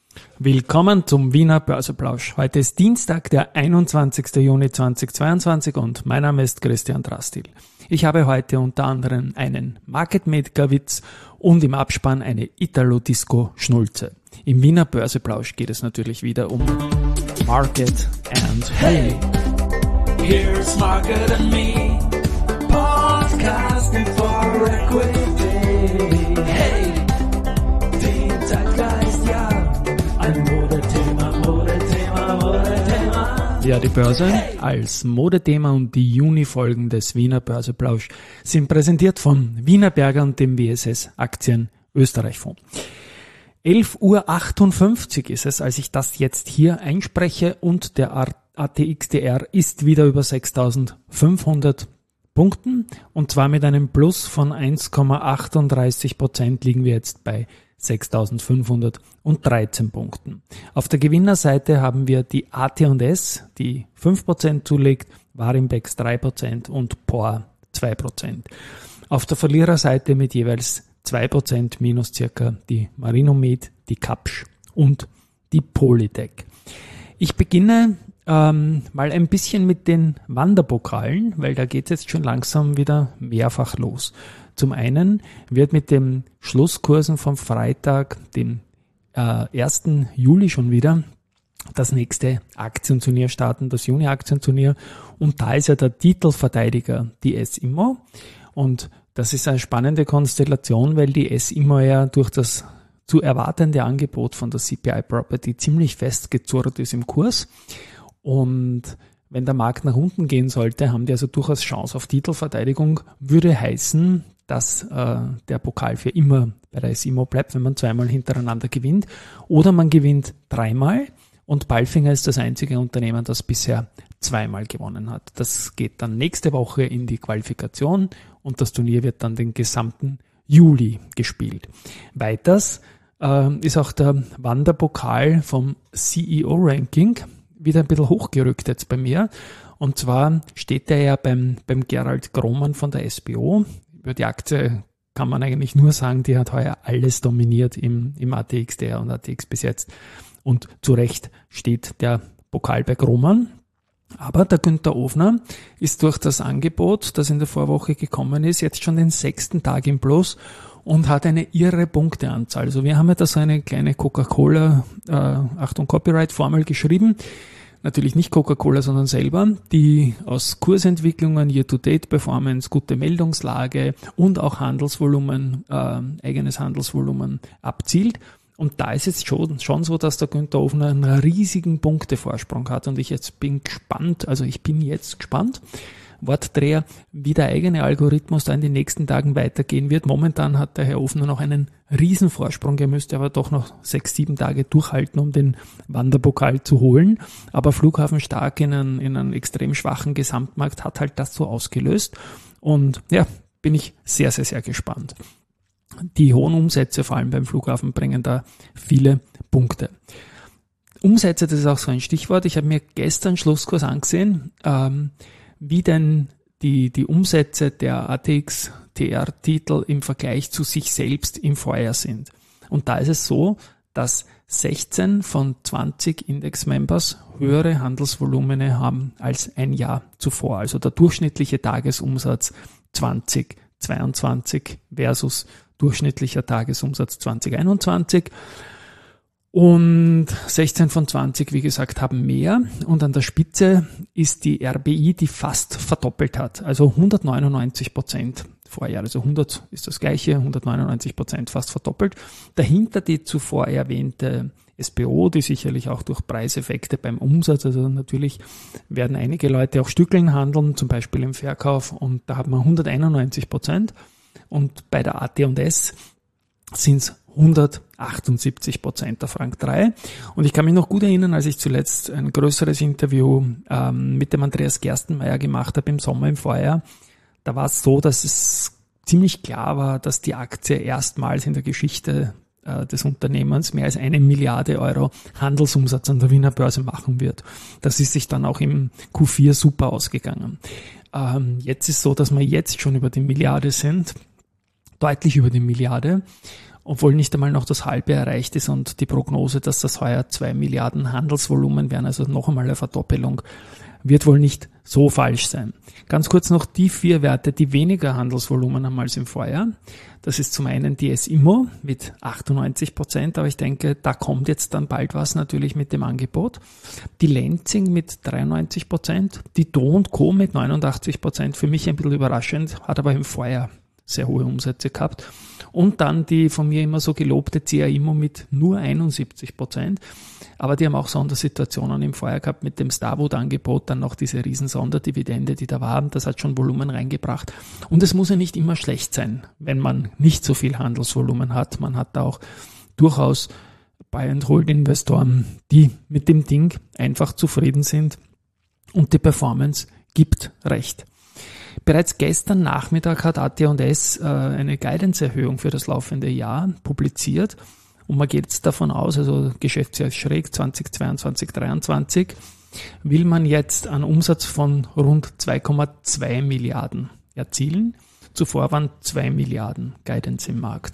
Willkommen zum Wiener Börseplausch. Heute ist Dienstag, der 21. Juni 2022 und mein Name ist Christian Drastil. Ich habe heute unter anderem einen Market-Maker-Witz und im Abspann eine Italo-Disco-Schnulze. Im Wiener Börseplausch geht es natürlich wieder um Market and Hey. Here's Market and Me, podcasting for Equity. Hey, die Zeitgeist, ja, ein Modethema. Ja, die Börse als Modethema und die Juni-Folgen des Wiener Börseplausch sind präsentiert von Wienerberger und dem WSS Aktien Österreich Fonds. 11:58 Uhr ist es, als ich das jetzt hier einspreche und der ATXDR ist wieder über 6.500 Punkten und zwar mit einem Plus von 1,38% liegen wir jetzt bei 6.513 Punkten. Auf der Gewinnerseite haben wir die AT&S, die 5% zulegt, Warimbex 3% und POR 2%. Auf der Verliererseite mit jeweils 2% minus circa die Marinomed, die Kapsch und die Polytech. Ich beginne mal ein bisschen mit den Wanderpokalen, weil da geht es jetzt schon langsam wieder mehrfach los. Zum einen wird mit den Schlusskursen vom Freitag, dem 1. Juli schon wieder, das nächste Aktienturnier starten, das Juni-Aktienturnier. Und da ist ja der Titelverteidiger die S-Immo. Und das ist eine spannende Konstellation, weil die S-Immo ja durch das zu erwartende Angebot von der CPI Property ziemlich festgezurrt ist im Kurs. Und wenn der Markt nach unten gehen sollte, haben die also durchaus Chance auf Titelverteidigung. Würde heißen, dass der Pokal für immer bei der S-Immo bleibt, wenn man zweimal hintereinander gewinnt. Oder man gewinnt dreimal und Palfinger ist das einzige Unternehmen, das bisher zweimal gewonnen hat. Das geht dann nächste Woche in die Qualifikation und das Turnier wird dann den gesamten Juli gespielt. Weiters ist auch der Wanderpokal vom CEO-Ranking wieder ein bisschen hochgerückt jetzt bei mir. Und zwar steht der ja beim Gerald Grohmann von der SBO. Über die Aktie kann man eigentlich nur sagen, die hat heuer alles dominiert im ATXDR und ATX bis jetzt. Und zu Recht steht der Pokal bei Grohmann. Aber der Günther Ofner ist durch das Angebot, das in der Vorwoche gekommen ist, jetzt schon den 6. Tag im Plus und hat eine irre Punkteanzahl. Also wir haben ja da so eine kleine Coca-Cola, Achtung Copyright-Formel geschrieben. Natürlich nicht Coca-Cola, sondern selber, die aus Kursentwicklungen, Year-to-Date-Performance, gute Meldungslage und auch Handelsvolumen, eigenes Handelsvolumen abzielt. Und da ist es schon so, dass der Günther Ofner einen riesigen Punktevorsprung hat und ich bin jetzt gespannt, Wortdreher, wie der eigene Algorithmus da in den nächsten Tagen weitergehen wird. Momentan hat der Herr Ofner noch einen Riesenvorsprung, er müsste aber doch noch 6-7 Tage durchhalten, um den Wanderpokal zu holen. Aber Flughafen stark in einem extrem schwachen Gesamtmarkt hat halt das so ausgelöst und ja, bin ich sehr, sehr, sehr gespannt. Die hohen Umsätze, vor allem beim Flughafen, bringen da viele Punkte. Umsätze, das ist auch so ein Stichwort. Ich habe mir gestern Schlusskurs angesehen, wie denn die Umsätze der ATXDR-Titel im Vergleich zu sich selbst im Vorjahr sind. Und da ist es so, dass 16 von 20 Index-Members höhere Handelsvolumene haben als ein Jahr zuvor. Also der durchschnittliche Tagesumsatz 2022 versus durchschnittlicher Tagesumsatz 2021. Und 16 von 20, wie gesagt, haben mehr. Und an der Spitze ist die RBI, die fast verdoppelt hat. Also 199% Vorjahr. Also 100 ist das gleiche, 199% fast verdoppelt. Dahinter die zuvor erwähnte SBO, die sicherlich auch durch Preiseffekte beim Umsatz, also natürlich werden einige Leute auch Stückeln handeln, zum Beispiel im Verkauf. Und da hat man 191%. Und bei der AT&S sind es 178% der Frank 3. Und ich kann mich noch gut erinnern, als ich zuletzt ein größeres Interview mit dem Andreas Gerstenmaier gemacht habe im Sommer im Vorjahr. Da war es so, dass es ziemlich klar war, dass die Aktie erstmals in der Geschichte des Unternehmens mehr als 1 Milliarde Euro Handelsumsatz an der Wiener Börse machen wird. Das ist sich dann auch im Q4 super ausgegangen. Jetzt ist so, dass wir jetzt schon über die Milliarde sind, deutlich über die Milliarde. obwohl nicht einmal noch das halbe erreicht ist und die Prognose, dass das heuer 2 Milliarden Handelsvolumen wären, also noch einmal eine Verdoppelung, wird wohl nicht so falsch sein. Ganz kurz noch die 4 Werte, die weniger Handelsvolumen haben als im Vorjahr. Das ist zum einen die S-Immo mit 98%, aber ich denke, da kommt jetzt dann bald was natürlich mit dem Angebot. Die Lenzing mit 93%, die Do & Co. mit 89%, für mich ein bisschen überraschend, hat aber im Vorjahr sehr hohe Umsätze gehabt. Und dann die von mir immer so gelobte CA-Immo mit nur 71%. Aber die haben auch Sondersituationen im Vorjahr gehabt mit dem Starwood-Angebot, dann noch diese riesen Sonderdividende, die da war. Das hat schon Volumen reingebracht. Und es muss ja nicht immer schlecht sein, wenn man nicht so viel Handelsvolumen hat. Man hat da auch durchaus Buy-and-Hold-Investoren, die mit dem Ding einfach zufrieden sind und die Performance gibt recht. Bereits gestern Nachmittag hat AT&S eine Guidance-Erhöhung für das laufende Jahr publiziert und man geht jetzt davon aus, also Geschäftsjahr ist schräg 2022, 2023, will man jetzt einen Umsatz von rund 2,2 Milliarden erzielen. Zuvor waren 2 Milliarden Guidance im Markt.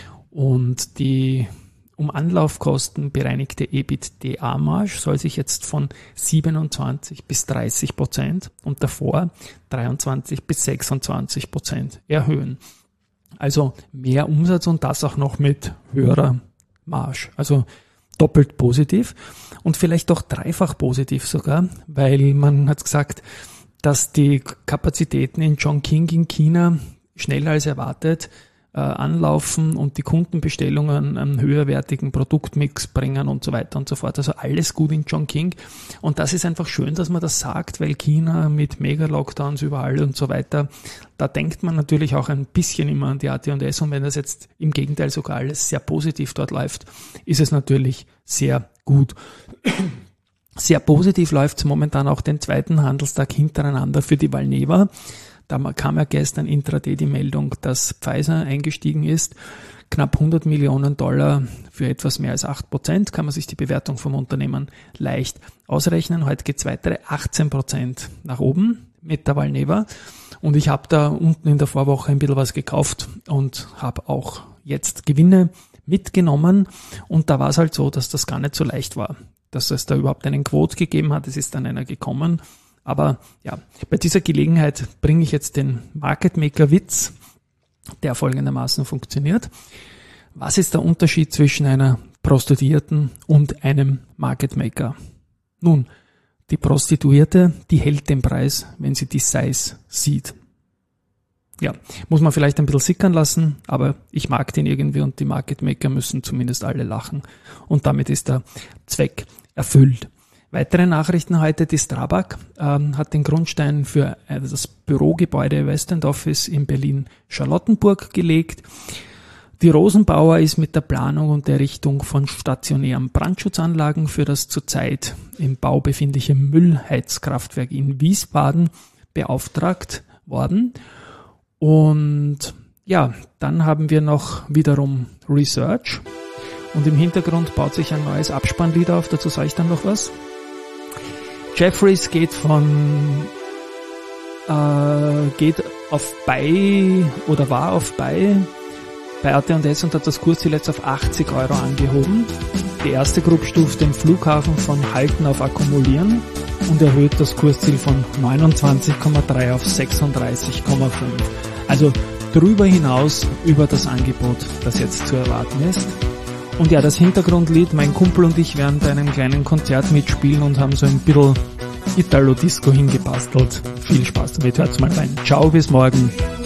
Und die um Anlaufkosten bereinigte EBITDA-Marge soll sich jetzt von 27 bis 30% und davor 23 bis 26% erhöhen. Also mehr Umsatz und das auch noch mit höherer Marge. Also doppelt positiv und vielleicht auch dreifach positiv sogar, weil man hat gesagt, dass die Kapazitäten in Chongqing in China schneller als erwartet anlaufen und die Kundenbestellungen einen höherwertigen Produktmix bringen und so weiter und so fort. Also alles gut in Chongqing. Und das ist einfach schön, dass man das sagt, weil China mit Mega-Lockdowns überall und so weiter, da denkt man natürlich auch ein bisschen immer an die AT&S und wenn das jetzt im Gegenteil sogar alles sehr positiv dort läuft, ist es natürlich sehr gut. Sehr positiv läuft es momentan auch den zweiten Handelstag hintereinander für die Valneva. Da kam ja gestern intraday die Meldung, dass Pfizer eingestiegen ist. Knapp $100 Millionen für etwas mehr als 8%. Kann man sich die Bewertung vom Unternehmen leicht ausrechnen. Heute geht es weitere 18% nach oben mit der Valneva. Und ich habe da unten in der Vorwoche ein bisschen was gekauft und habe auch jetzt Gewinne mitgenommen. Und da war es halt so, dass das gar nicht so leicht war, dass es da überhaupt einen Quote gegeben hat. Es ist dann einer gekommen. Aber ja, bei dieser Gelegenheit bringe ich jetzt den Market Maker Witz, der folgendermaßen funktioniert. Was ist der Unterschied zwischen einer Prostituierten und einem Market Maker? Nun, die Prostituierte, die hält den Preis, wenn sie die Size sieht. Ja, muss man vielleicht ein bisschen sickern lassen, aber ich mag den irgendwie und die Market Maker müssen zumindest alle lachen. Und damit ist der Zweck erfüllt. Weitere Nachrichten heute, die Strabag hat den Grundstein für das Bürogebäude West End Office in Berlin-Charlottenburg gelegt. Die Rosenbauer ist mit der Planung und Errichtung von stationären Brandschutzanlagen für das zurzeit im Bau befindliche Müllheizkraftwerk in Wiesbaden beauftragt worden. Und ja, dann haben wir noch wiederum Research und im Hintergrund baut sich ein neues Abspannlied auf, dazu sage ich dann noch was. Jefferies geht auf Buy oder war auf Buy bei AT&S und hat das Kursziel jetzt auf 80 € angehoben. Die erste Group stuft den Flughafen von Halten auf Akkumulieren und erhöht das Kursziel von 29,3 auf 36,5. Also darüber hinaus über das Angebot, das jetzt zu erwarten ist. Und ja, das Hintergrundlied, mein Kumpel und ich werden bei einem kleinen Konzert mitspielen und haben so ein bisschen Italo-Disco hingebastelt. Viel Spaß damit, hört's mal rein. Ciao, bis morgen.